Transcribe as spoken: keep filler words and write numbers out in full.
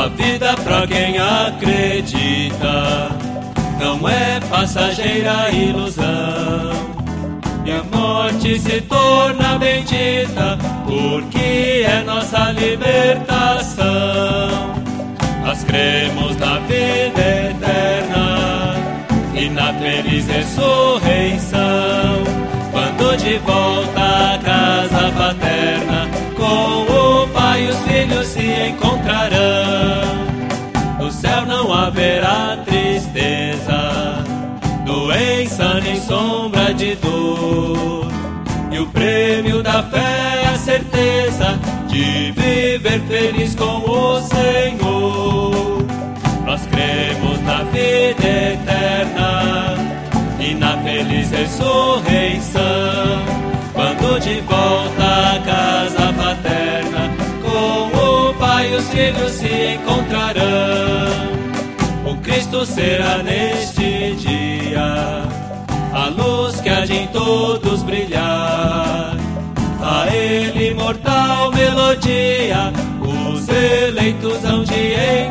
A vida pra quem acredita não é passageira ilusão, e a morte se torna bendita porque é nossa libertação. Nós cremos na vida eterna e na feliz ressurreição, quando de volta à casa paterna com o Pai os filhos se encontrarão. No céu não haverá tristeza, doença nem sombra de dor, e o prêmio da fé é a certeza de viver feliz com o Senhor. Nós cremos na vida eterna e na feliz ressurreição, quando de volta à casa paterna com o Pai os filhos se encontrarão. O Cristo será neste dia a luz que há de em todos brilhar. A Ele imortal melodia os eleitos hão de